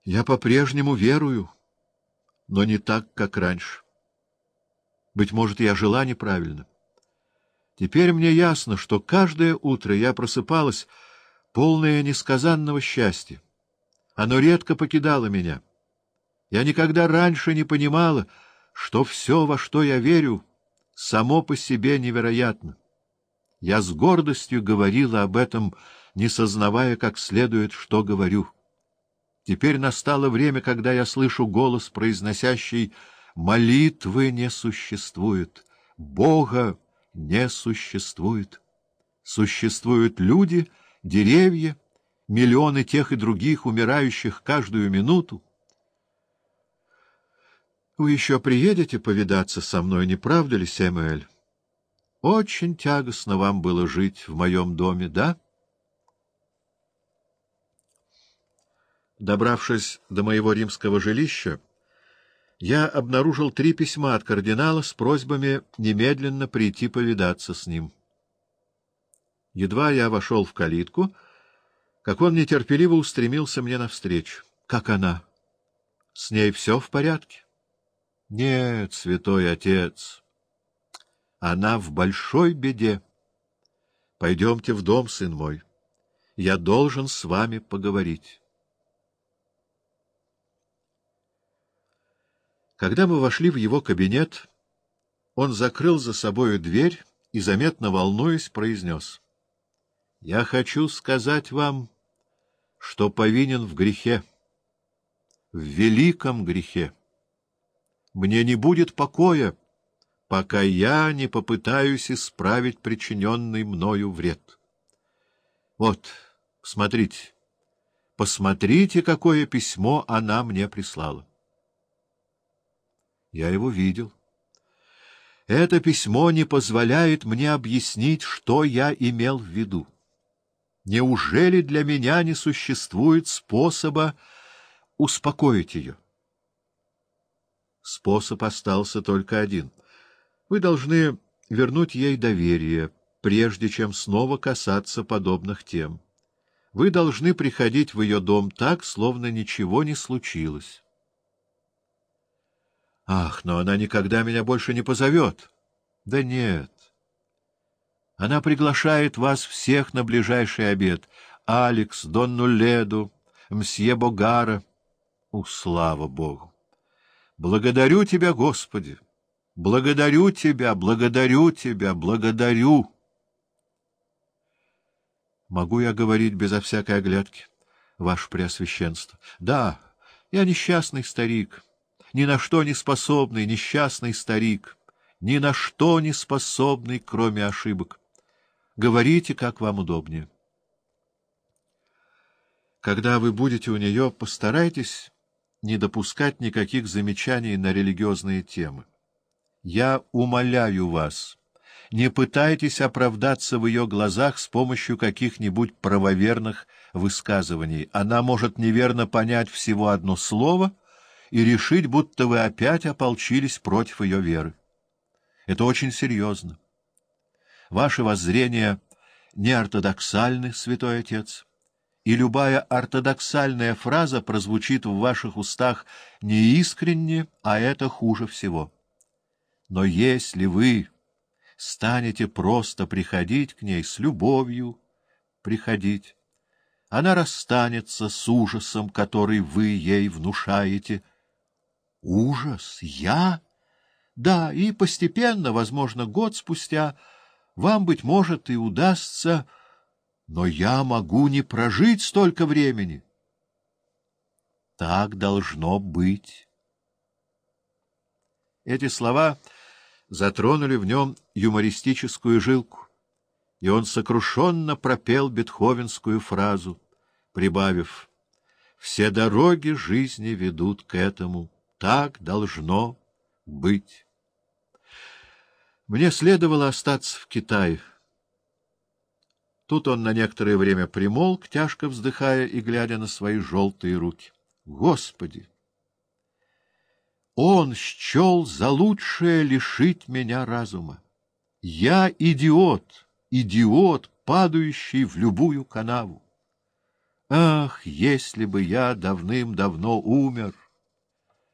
Я по-прежнему верую, но не так, как раньше. Быть может, я жила неправильно. Теперь мне ясно, что каждое утро я просыпалась, полная несказанного счастья. Оно редко покидало меня. Я никогда раньше не понимала, что все, во что я верю, само по себе невероятно. Я с гордостью говорила об этом, не сознавая как следует, что говорю. Теперь настало время, когда я слышу голос, произносящий: «Молитвы не существует, Бога не существует. Существуют люди, деревья, миллионы тех и других, умирающих каждую минуту». Вы еще приедете повидаться со мной, не правда ли, Сэмюэль? Очень тягостно вам было жить в моем доме, да? Добравшись до моего римского жилища, я обнаружил 3 письма от кардинала с просьбами немедленно прийти повидаться с ним. Едва я вошел в калитку, как он нетерпеливо устремился мне навстречу. Как она? С ней все в порядке? Нет, святой отец, она в большой беде. Пойдемте в дом, сын мой. Я должен с вами поговорить. Когда мы вошли в его кабинет, он закрыл за собою дверь и, заметно волнуясь, произнес: «Я хочу сказать вам, что повинен в грехе, в великом грехе. Мне не будет покоя, пока я не попытаюсь исправить причиненный мною вред. Вот, посмотрите, какое письмо она мне прислала». Я его видел. Это письмо не позволяет мне объяснить, что я имел в виду. Неужели для меня не существует способа успокоить ее? Способ остался только один. Вы должны вернуть ей доверие, прежде чем снова касаться подобных тем. Вы должны приходить в ее дом так, словно ничего не случилось. Ах, но она никогда меня больше не позовет. Да нет. Она приглашает вас всех на ближайший обед. Алекс, Донну Леду, мсье Богара. Слава Богу! Благодарю тебя, Господи! Благодарю тебя, благодарю тебя, благодарю! Могу я говорить безо всякой оглядки, ваше преосвященство? Да, я несчастный старик. Ни на что не способный, несчастный старик, ни на что не способный, кроме ошибок. Говорите, как вам удобнее. Когда вы будете у нее, постарайтесь не допускать никаких замечаний на религиозные темы. Я умоляю вас, не пытайтесь оправдаться в ее глазах с помощью каких-нибудь правоверных высказываний. Она может неверно понять всего одно слово и решить, будто вы опять ополчились против ее веры. Это очень серьезно. Ваши воззрения не ортодоксальны, святой отец, и любая ортодоксальная фраза прозвучит в ваших устах неискренне, а это хуже всего. Но если вы станете просто приходить к ней с любовью, приходить, она расстанется с ужасом, который вы ей внушаете. Ужас? Я? Да, и постепенно, возможно, год спустя, вам, быть может, и удастся, но я могу не прожить столько времени. Так должно быть. Эти слова затронули в нем юмористическую жилку, и он сокрушенно пропел бетховенскую фразу, прибавив: «Все дороги жизни ведут к этому. Так должно быть». Мне следовало остаться в Китае. Тут он на некоторое время примолк, тяжко вздыхая и глядя на свои желтые руки. Господи! Он счел за лучшее лишить меня разума. Я идиот, идиот, падающий в любую канаву. Ах, если бы я давным-давно умер!